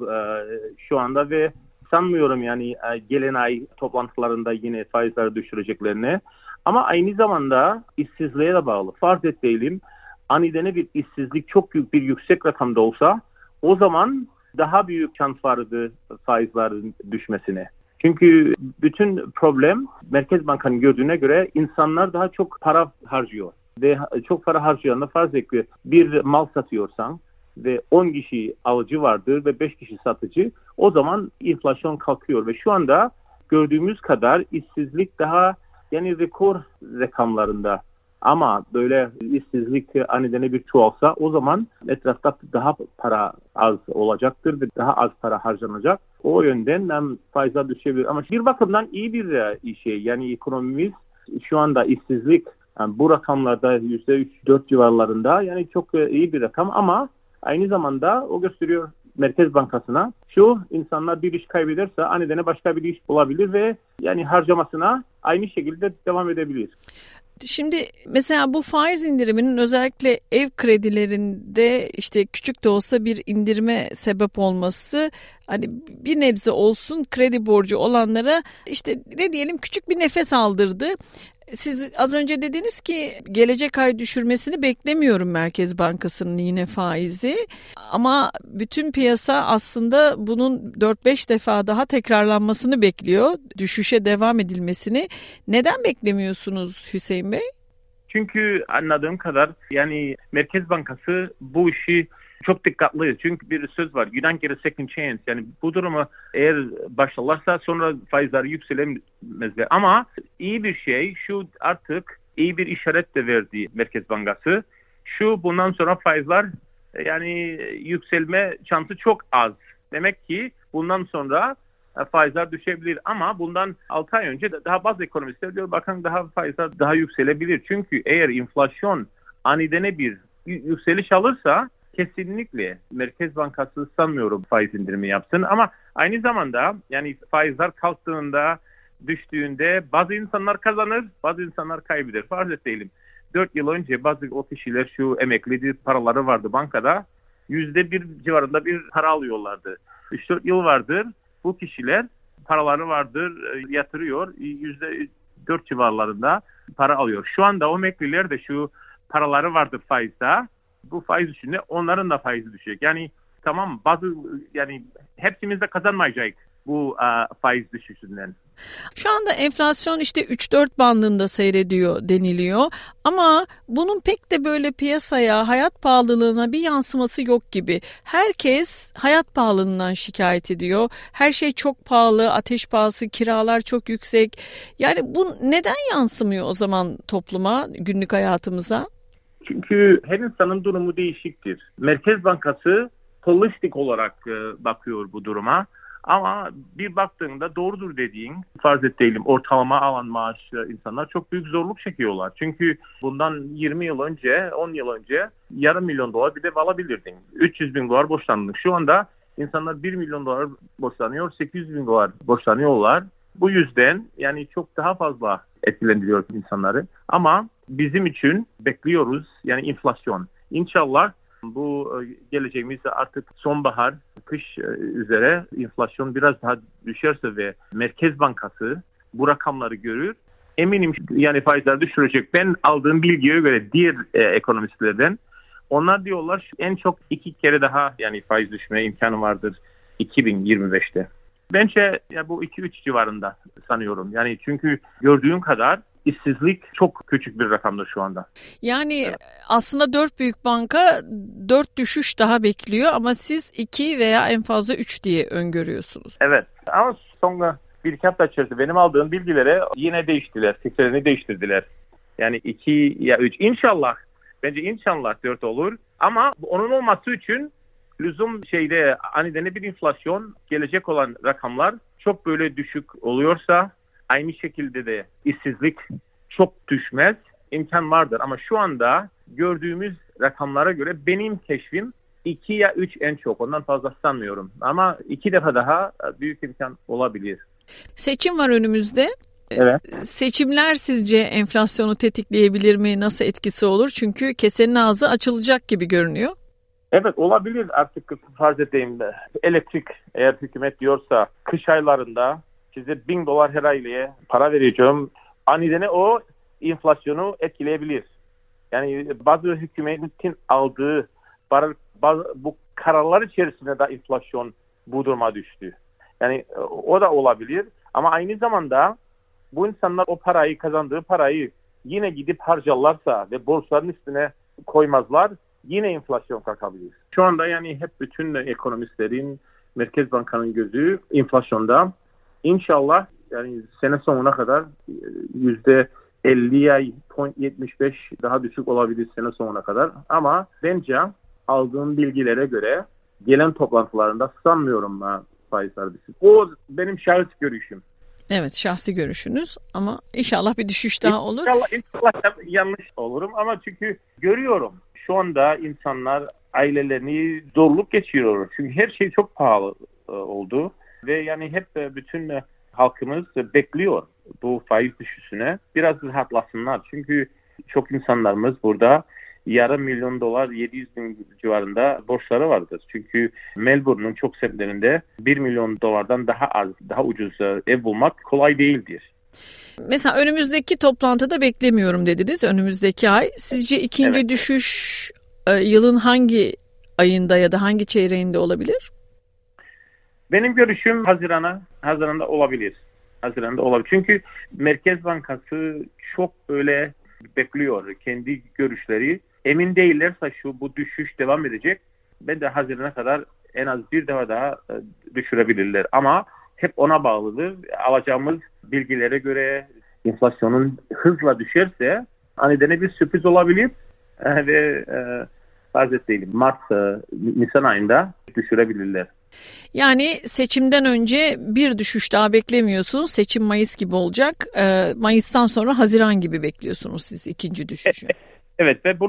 şu anda ve sanmıyorum yani gelen ay toplantılarında yine faizleri düşüreceklerini. Ama aynı zamanda işsizliğe de bağlı. Farz et diyelim aniden bir işsizlik çok büyük bir yüksek rakamda olsa o zaman daha büyük şans vardı faizlerin düşmesine. Çünkü bütün problem Merkez Bankası'nın gördüğüne göre insanlar daha çok para harcıyor. Ve çok para harcayanla farz et ki bir mal satıyorsan ve 10 kişi alıcı vardır ve 5 kişi satıcı o zaman enflasyon kalkıyor ve şu anda gördüğümüz kadar işsizlik daha yani rekor rakamlarında ama böyle işsizlik aniden bir çoğalsa o zaman etrafta daha para az olacaktır ve daha az para harcanacak. O yönden hem faizler düşebilir ama bir bakımdan iyi bir şey yani ekonomimiz şu anda işsizlik yani bu rakamlarda %3-4 civarlarında yani çok iyi bir rakam ama aynı zamanda o gösteriyor Merkez Bankası'na şu insanlar bir iş kaybederse aniden başka bir iş olabilir ve yani harcamasına aynı şekilde devam edebilir.
Şimdi mesela bu faiz indiriminin özellikle ev kredilerinde işte küçük de olsa bir indirime sebep olması hani bir nebze olsun kredi borcu olanlara işte ne diyelim küçük bir nefes aldırdı. Siz az önce dediniz ki gelecek ay düşürmesini beklemiyorum Merkez Bankası'nın yine faizi. Ama bütün piyasa aslında bunun 4-5 defa daha tekrarlanmasını bekliyor. Düşüşe devam edilmesini. Neden beklemiyorsunuz Hüseyin Bey?
Çünkü anladığım kadar yani Merkez Bankası bu işi çok dikkatli. Çünkü bir söz var. You don't get a second chance. Yani bu durumu eğer başlarlarsa sonra faizler yükselemezler. Ama iyi bir şey şu artık iyi bir işaret de verdi Merkez Bankası. Şu bundan sonra faizler yani yükselme şansı çok az. Demek ki bundan sonra faizler düşebilir ama bundan 6 ay önce daha bazı ekonomistler diyor bakın daha faizler daha yükselebilir. Çünkü eğer enflasyon aniden bir yükseliş alırsa kesinlikle Merkez Bankası sanmıyorum faiz indirimi yapsın ama aynı zamanda yani faizler kalktığında, düştüğünde bazı insanlar kazanır, bazı insanlar kaybeder. Farz edelim. 4 yıl önce bazı o kişiler şu emekli paraları vardı bankada. %1 civarında bir para alıyorlardı. 3-4 yıl vardır bu kişiler paraları vardır yatırıyor. %4 civarlarında para alıyor. Şu anda o emekliler de şu paraları vardır faizde. Bu faiz düşünce onların da faizi düşecek. Yani tamam yani hepsimiz de kazanmayacak bu faiz düşüşünden.
Şu anda enflasyon işte 3-4 bandında seyrediyor deniliyor ama bunun pek de böyle piyasaya, hayat pahalılığına bir yansıması yok gibi. Herkes hayat pahalılığından şikayet ediyor. Her şey çok pahalı, ateş pahası, kiralar çok yüksek. Yani bu neden yansımıyor o zaman topluma, günlük hayatımıza?
Çünkü her insanın durumu değişiktir. Merkez Bankası holistik olarak bakıyor bu duruma. Ama bir baktığında doğrudur dediğin, farz edelim ortalama alan maaşlı insanlar çok büyük zorluk çekiyorlar. Çünkü bundan 20 yıl önce, 10 yıl önce yarım milyon dolar bir de alabilirdin. 300 bin dolar borçlandın. Şu anda insanlar 1 milyon dolar borçlanıyor, 800 bin dolar borçlanıyorlar. Bu yüzden yani çok daha fazla etkilendiriyor insanları. Ama bizim için bekliyoruz yani enflasyon. İnşallah bu geleceğimizde artık sonbahar, kış üzere enflasyon biraz daha düşerse ve Merkez Bankası bu rakamları görür. Eminim yani faizler düşürecek. Ben aldığım bilgiye göre diğer ekonomistlerden onlar diyorlar en çok 2 kere daha yani faiz düşme imkanı vardır 2025'te. Bence ya bu 2-3 civarında sanıyorum. Yani çünkü gördüğüm kadar işsizlik çok küçük bir rakamdır şu anda.
Yani aslında 4 büyük banka 4 düşüş daha bekliyor ama siz 2 veya en fazla 3 diye öngörüyorsunuz.
Evet ama sonra bir iki hafta içerisinde benim aldığım bilgilere yine değiştiler. Fikirlerini değiştirdiler. Yani 2 ya 3 inşallah. Bence inşallah 4 olur. Ama onun olması için lüzum aniden bir enflasyon gelecek olan rakamlar çok böyle düşük oluyorsa aynı şekilde de işsizlik çok düşmez, imkan vardır. Ama şu anda gördüğümüz rakamlara göre benim keşfim 2 ya 3 en çok. Ondan fazla sanmıyorum. Ama 2 defa daha büyük imkan olabilir.
Seçim var önümüzde.
Evet.
Seçimler sizce enflasyonu tetikleyebilir mi? Nasıl etkisi olur? Çünkü kesenin ağzı açılacak gibi görünüyor.
Evet olabilir artık farz edeyim. Elektrik eğer hükümet diyorsa kış aylarında size $1,000 her aylaya para vereceğim. Aniden o enflasyonu etkileyebilir. Yani bazı hükümetin aldığı bu kararlar içerisinde de enflasyon bu duruma düştü. Yani o da olabilir. Ama aynı zamanda bu insanlar o parayı kazandığı parayı yine gidip harcarlarsa ve borçların üstüne koymazlar yine enflasyon kalkabilir. Şu anda yani hep bütün ekonomistlerin Merkez Bankası'nın gözü enflasyonda. İnşallah yani sene sonuna kadar %50.75 daha düşük olabilir sene sonuna kadar. Ama bence aldığım bilgilere göre gelen toplantılarında sanmıyorum faizler düşük. O benim şahsi görüşüm.
Evet şahsi görüşünüz ama inşallah bir düşüş daha olur.
İnşallah yanlış olurum ama çünkü görüyorum şu anda insanlar ailelerini zorluk geçiriyor. Çünkü her şey çok pahalı oldu. Ve yani hep bütün halkımız bekliyor bu faiz düşüşüne. Biraz rahatlasınlar. Çünkü çok insanlarımız burada $500,000, 700 bin civarında borçları vardır. Çünkü Melbourne'un çok semtlerinde $1 milyon daha az, daha ucuz ev bulmak kolay değildir.
Mesela önümüzdeki toplantıda beklemiyorum dediniz. Önümüzdeki ay. Sizce ikinci düşüş yılın hangi ayında ya da hangi çeyreğinde olabilir?
Benim görüşüm Haziran'da olabilir. Çünkü Merkez Bankası çok böyle bekliyor kendi görüşleri. Emin değillerse bu düşüş devam edecek. Ben de Haziran'a kadar en az bir defa daha düşürebilirler. Ama hep ona bağlıdır. Alacağımız bilgilere göre enflasyonun hızla düşerse aniden bir sürpriz olabilir. Ve farz edelim Nisan ayında düşürebilirler.
Yani seçimden önce bir düşüş daha beklemiyorsunuz. Seçim Mayıs gibi olacak. Mayıs'tan sonra Haziran gibi bekliyorsunuz siz ikinci düşüşü.
Evet ve bunun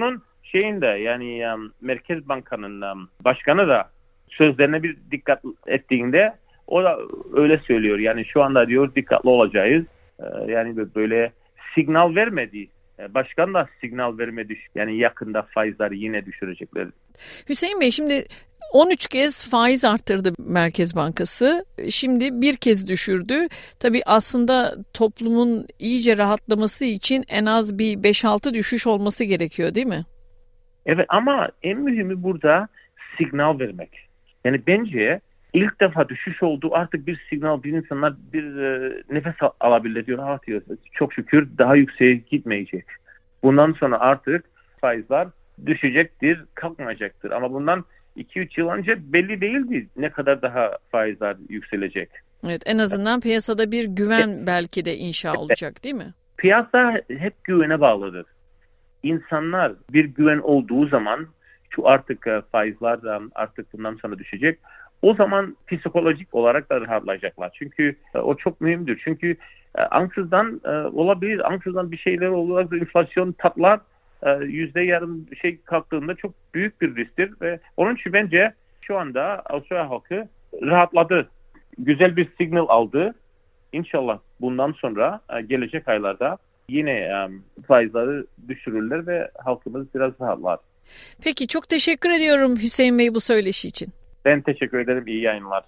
şeyin de yani Merkez Bankası'nın başkanı da sözlerine bir dikkat ettiğinde o da öyle söylüyor. Yani şu anda diyor dikkatli olacağız. Yani böyle signal vermedi. Başkan da signal vermedi. Yani yakında faizleri yine düşürecekler.
Hüseyin Bey, şimdi 13 kez faiz arttırdı Merkez Bankası. Şimdi bir kez düşürdü. Tabii aslında toplumun iyice rahatlaması için en az bir 5-6 düşüş olması gerekiyor, değil mi?
Evet, ama en mühimi burada signal vermek. Yani bence ilk defa düşüş oldu, artık bir signal, bir insanlar bir nefes alabilir diyor. Diyor. Çok şükür daha yükseğe gitmeyecek. Bundan sonra artık faizler düşecektir, kalkmayacaktır. Ama bundan 2-3 yıl önce belli değildi ne kadar daha faizler yükselecek.
Evet, en azından piyasada bir güven belki de inşa olacak, değil mi?
Piyasa hep güvene bağlıdır. İnsanlar bir güven olduğu zaman şu artık faizler artık bundan sonra düşecek. O zaman psikolojik olarak da rahatlayacaklar. Çünkü o çok mühimdir. Çünkü ansızdan olabilir, ansızdan bir şeyler olarak enflasyon patlar. %yarım şey kalktığında çok büyük bir risktir ve onun için bence şu anda Avustralya halkı rahatladı. Güzel bir signal aldı. İnşallah bundan sonra gelecek aylarda yine faizleri düşürürler ve halkımız biraz rahatlar.
Peki, çok teşekkür ediyorum Hüseyin Bey bu söyleşi için.
Ben teşekkür ederim. İyi yayınlar.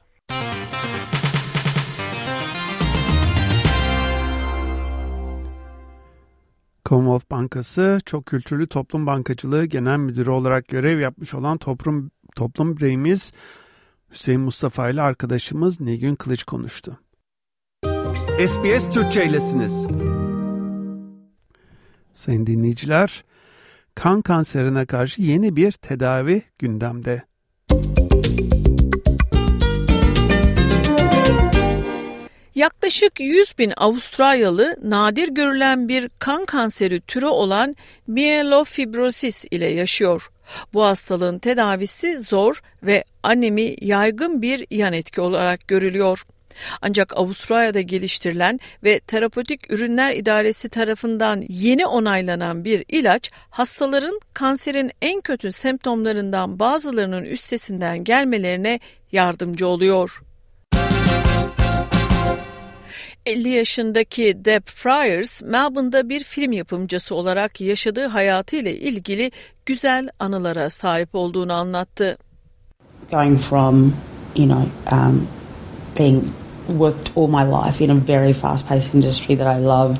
Commonwealth Bankası Çok Kültürlü Toplum Bankacılığı Genel Müdürü olarak görev yapmış olan toplum bireyimiz Hüseyin Mustafa ile arkadaşımız Nilgün Kılıç konuştu. SBS Türkçe'ylesiniz. Sayın dinleyiciler, kan kanserine karşı yeni bir tedavi gündemde.
Yaklaşık 100.000 Avustralyalı nadir görülen bir kan kanseri türü olan myelofibrosis ile yaşıyor. Bu hastalığın tedavisi zor ve anemi yaygın bir yan etki olarak görülüyor. Ancak Avustralya'da geliştirilen ve Terapötik Ürünler İdaresi tarafından yeni onaylanan bir ilaç, hastaların kanserin en kötü semptomlarından bazılarının üstesinden gelmelerine yardımcı oluyor. 50 yaşındaki Deb Friars, Melbourne'da bir film yapımcısı olarak yaşadığı hayatıyla ilgili güzel anılara sahip olduğunu anlattı.
Going from, being worked all my life in a very fast-paced industry that I loved.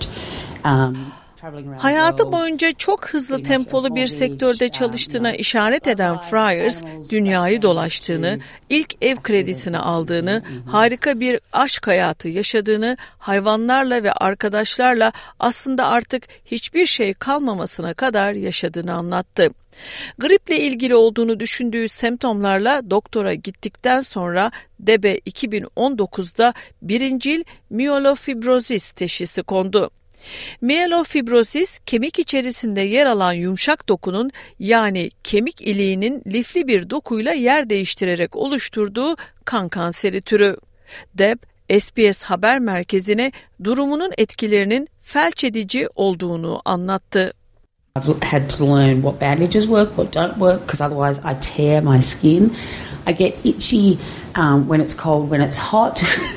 Hayatı boyunca çok hızlı tempolu bir sektörde çalıştığına işaret eden Friars, dünyayı dolaştığını, ilk ev kredisini aldığını, harika bir aşk hayatı yaşadığını, hayvanlarla ve arkadaşlarla aslında artık hiçbir şey kalmamasına kadar yaşadığını anlattı. Griple ilgili olduğunu düşündüğü semptomlarla doktora gittikten sonra Deb'e 2019'da birincil myelofibrosis teşhisi kondu. Myelofibrosis, kemik içerisinde yer alan yumuşak dokunun, yani kemik iliğinin lifli bir dokuyla yer değiştirerek oluşturduğu kan kanseri türü. Deb, SBS Haber Merkezi'ne durumunun etkilerinin felç edici olduğunu anlattı.
I've had to learn what bandages work, what don't work, because otherwise I tear my skin. I get itchy when it's cold, when it's hot,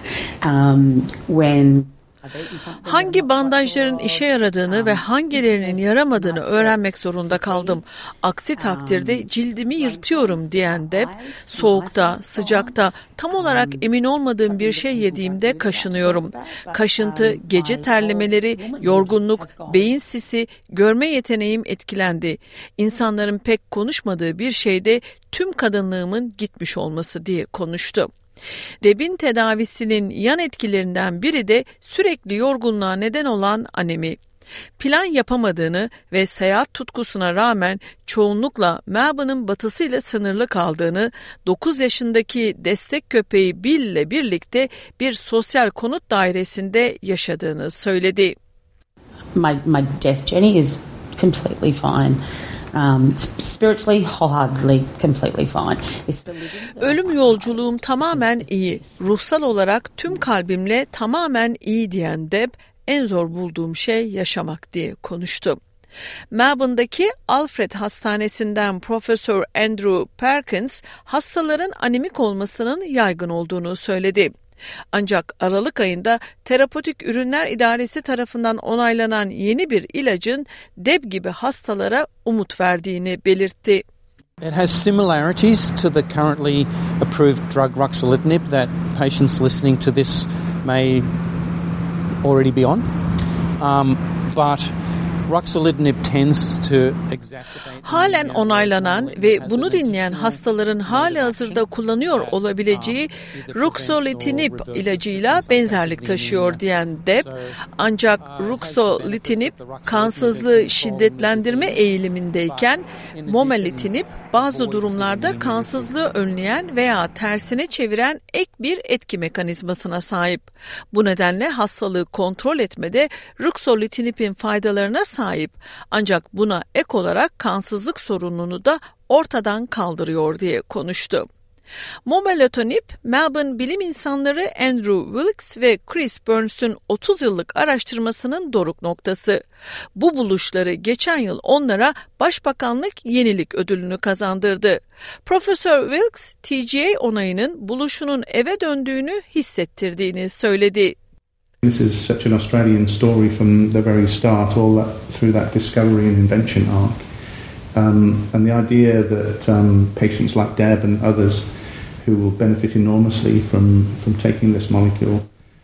when
Hangi bandajların işe yaradığını ve hangilerinin yaramadığını öğrenmek zorunda kaldım. Aksi takdirde cildimi yırtıyorum diyen Deb, soğukta, sıcakta, tam olarak emin olmadığım bir şey yediğimde kaşınıyorum. Kaşıntı, gece terlemeleri, yorgunluk, beyin sisi, görme yeteneğim etkilendi. İnsanların pek konuşmadığı bir şeyde tüm kadınlığımın gitmiş olması diye konuştu. Deb'in tedavisinin yan etkilerinden biri de sürekli yorgunluğa neden olan anemi. Plan yapamadığını ve seyahat tutkusuna rağmen çoğunlukla Melbourne'ın batısıyla sınırlı kaldığını, 9 yaşındaki destek köpeği Bill ile birlikte bir sosyal konut dairesinde yaşadığını söyledi.
My death journey is completely fine. Spiritually, wholeheartedly, completely fine.
Ölüm yolculuğum tamamen iyi. Ruhsal olarak tüm kalbimle tamamen iyi diyen Deb, en zor bulduğum şey yaşamak diye konuştu. Melbourne'daki Alfred Hastanesi'nden Profesör Andrew Perkins hastaların anemik olmasının yaygın olduğunu söyledi. Ancak Aralık ayında Terapötik Ürünler İdaresi tarafından onaylanan yeni bir ilacın DEB gibi hastalara umut verdiğini belirtti.
It has similarities to the currently approved drug ruxolitinib that patients listening to this may already be on. But ruxolitinib tends to exacerbate.
Halen onaylanan ve bunu dinleyen hastaların halihazırda kullanıyor olabileceği ruxolitinib ilacıyla benzerlik taşıyor diyen DEB, ancak ruxolitinib kansızlığı şiddetlendirme eğilimindeyken momelotinib bazı durumlarda kansızlığı önleyen veya tersine çeviren ek bir etki mekanizmasına sahip. Bu nedenle hastalığı kontrol etmede ruxolitinibin faydalarına sahip, ancak buna ek olarak kansızlık sorununu da ortadan kaldırıyor diye konuştu. Momelotinib, Melbourne bilim insanları Andrew Wilkes ve Chris Burns'ün 30 yıllık araştırmasının doruk noktası. Bu buluşları geçen yıl onlara Başbakanlık Yenilik Ödülünü kazandırdı. Profesör Wilkes, TGA onayının buluşunun eve döndüğünü hissettirdiğini söyledi.
This is such an Australian story from the very start, all through that discovery and invention arc. And the idea that patients like Deb and others who will benefit enormously from taking this molecule.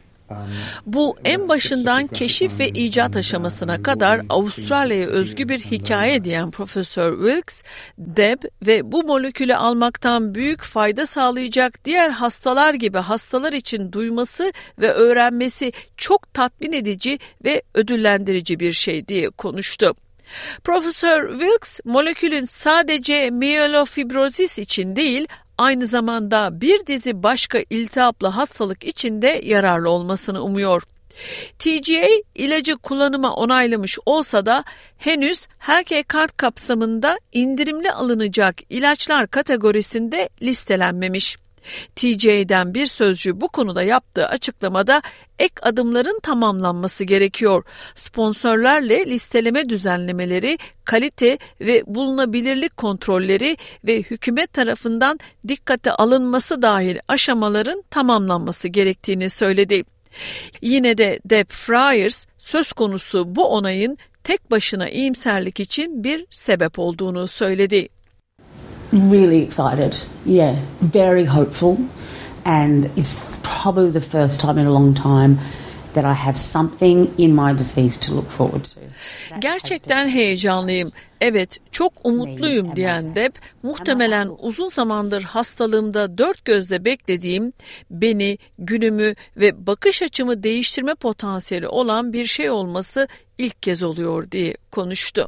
Bu en başından keşif ve icat aşamasına kadar Avustralya'ya özgü bir hikaye diyen Profesör Wilkes, DEB ve bu molekülü almaktan büyük fayda sağlayacak diğer hastalar gibi hastalar için duyması ve öğrenmesi çok tatmin edici ve ödüllendirici bir şey diye konuştu. Profesör Wilkes, molekülün sadece miyelofibrozis için değil, aynı zamanda bir dizi başka iltihaplı hastalık için de yararlı olmasını umuyor. TGA ilacı kullanıma onaylamış olsa da henüz Healthcare Card kapsamında indirimli alınacak ilaçlar kategorisinde listelenmemiş. TGA'den bir sözcü bu konuda yaptığı açıklamada ek adımların tamamlanması gerekiyor. Sponsorlarla listeleme düzenlemeleri, kalite ve bulunabilirlik kontrolleri ve hükümet tarafından dikkate alınması dahil aşamaların tamamlanması gerektiğini söyledi. Yine de Deb Fryers söz konusu bu onayın tek başına iyimserlik için bir sebep olduğunu söyledi.
Really excited, yeah, very hopeful, and it's probably the first time in a long time that I have something in my disease to look forward to.
Gerçekten heyecanlıyım. Evet, çok umutluyum diyen Deb, muhtemelen uzun zamandır hastalığımda dört gözle beklediğim, beni, günümü ve bakış açımı değiştirme potansiyeli olan bir şey olması ilk kez oluyor diye konuştu.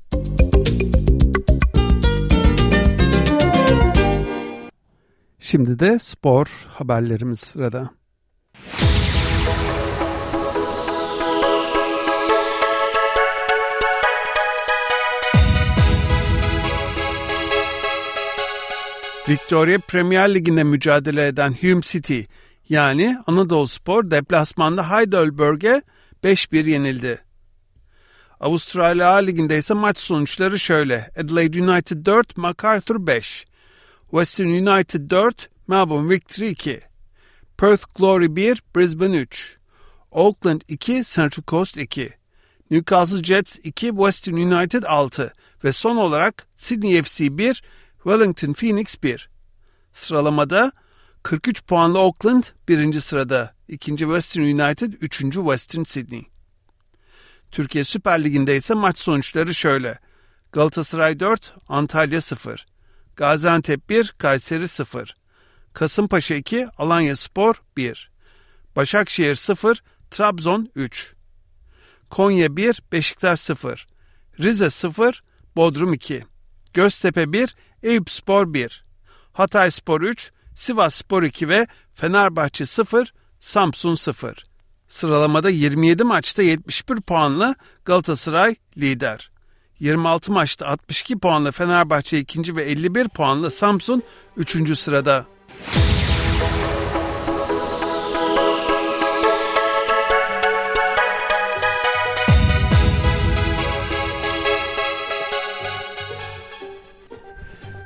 Şimdi de spor haberlerimiz sırada. Victoria Premier Ligi'nde mücadele eden Hume City yani Anadoluspor deplasmanda Heidelberg'e 5-1 yenildi. Avustralya A Ligi'nde ise maç sonuçları şöyle: Adelaide United 4, MacArthur 5. Western United 4, Melbourne Victory 2. Perth Glory 1, Brisbane 3. Auckland 2, Central Coast 2. Newcastle Jets 2, Western United 6. Ve son olarak Sydney FC 1, Wellington Phoenix 1. Sıralamada 43 puanlı Auckland 1. sırada, 2. Western United, 3. Western Sydney. Türkiye Süper Ligi'nde ise maç sonuçları şöyle: Galatasaray 4, Antalya 0. Gaziantep 1, Kayseri 0. Kasımpaşa 2, Alanyaspor 1. Başakşehir 0, Trabzon 3. Konya 1, Beşiktaş 0. Rize 0, Bodrum 2. Göztepe 1, Eyüpspor 1. Hatayspor 3, Sivasspor 2 ve Fenerbahçe 0, Samsun 0. Sıralamada 27 maçta 71 puanla Galatasaray lider. 26 maçta 62 puanla Fenerbahçe 2. ve 51 puanla Samsun 3. sırada.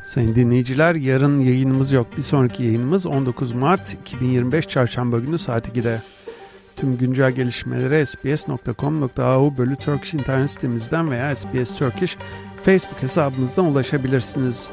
Sayın dinleyiciler, yarın yayınımız yok. Bir sonraki yayınımız 19 Mart 2025 Çarşamba günü saat 2'de. Tüm güncel gelişmelere sbs.com.au/Turkish internet sitemizden veya SBS Turkish Facebook hesabımızdan ulaşabilirsiniz.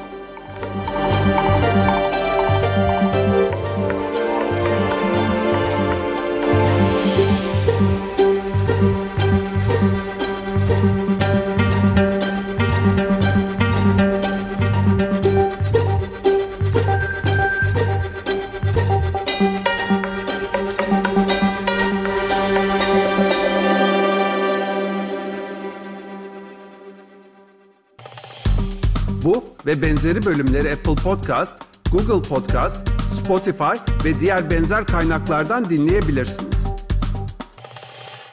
Bu ve benzeri bölümleri Apple Podcast, Google Podcast, Spotify ve diğer benzer kaynaklardan dinleyebilirsiniz.